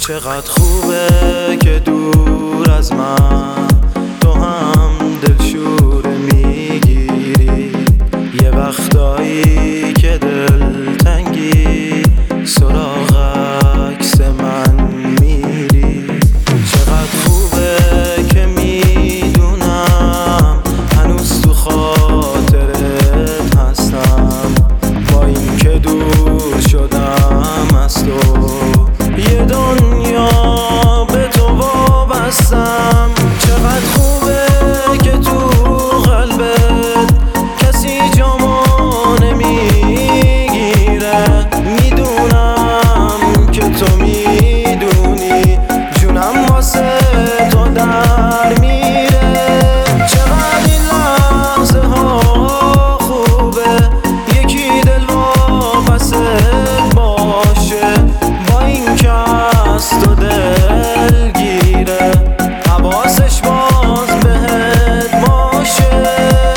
چقدر خوبه که دور از من تو هم دلشوره میگیری، یه وقتایی که دلتنگی سراغ عکس من میری. چقدر خوبه که میدونم هنوز تو خاطرت هستم، با این که دور شدم از تو یه دنیا به تو وابستم. چقدر خوبه که تو قلبت کسی جامو نمیگیره، میدونم که تو میدونی جونم واسه تو در میره. چقدر این لحظه ها خوبه یکی دل وابسته باشه، با این که از تو دلگیره حواسش باز بهت باشه.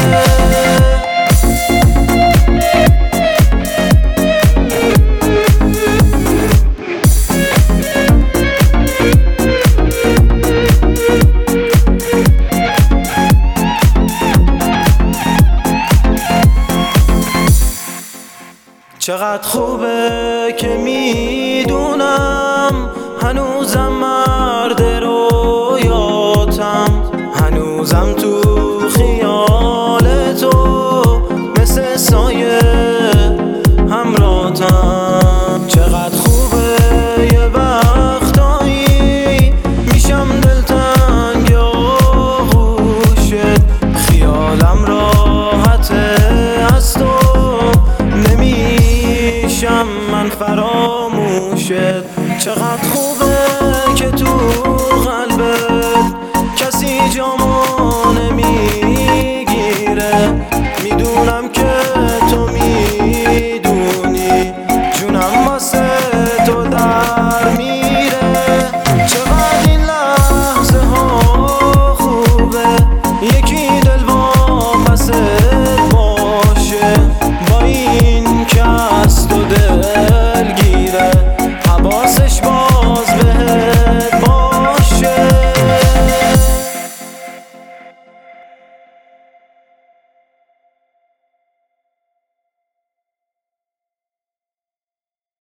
چقدر خوبه که میدونم هنوزم مرد رویاتم، هنوزم تو خیال تو مثل سایه همراهتم. چقدر خوبه یه وقتایی میشم دلتنگ آغوشت، خیالم راحته از تو نمیشم من فرار